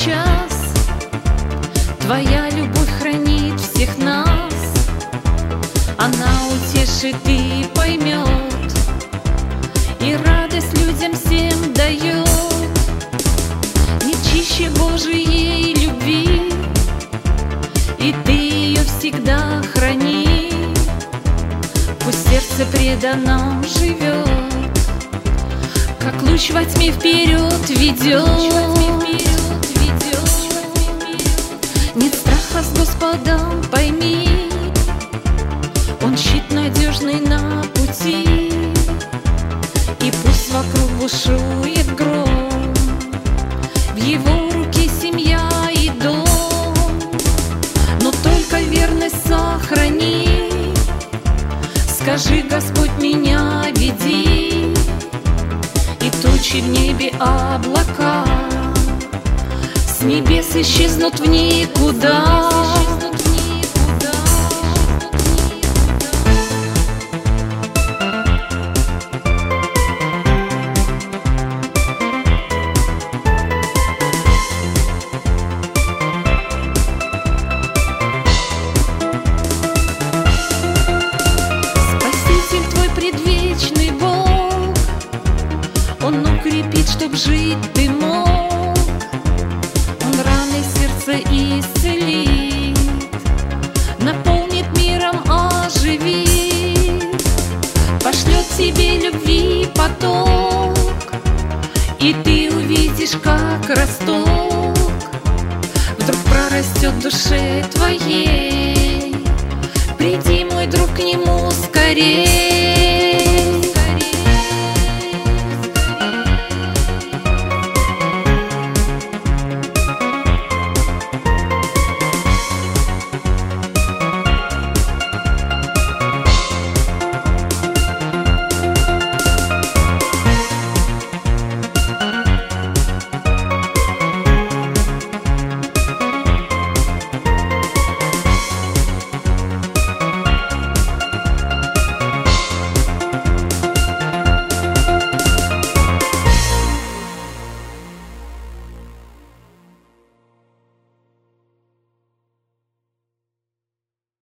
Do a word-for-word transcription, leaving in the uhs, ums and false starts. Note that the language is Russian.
час. Твоя любовь хранит всех нас, она утешит и поймет, и радость людям всем дает. Не чище Божией любви, и ты ее всегда храни. Пусть сердце предано живет, как луч во тьме вперед ведет. Нет страха с Господом, пойми, Он щит надежный на пути. И пусть вокруг бушует гром, в Его руке семья и дом. Но только верность сохрани, скажи: Господь, меня веди. И тучи в небе, облака с небес исчезнут в никуда. Спаситель твой предвечный Бог, Он укрепит, чтоб жить ты мог. Он раны сердца исцелит, наполнит миром, оживит. Пошлет тебе любви поток, и ты увидишь, как росток вдруг прорастет в душе твоей. Приди, мой друг, к Нему скорей.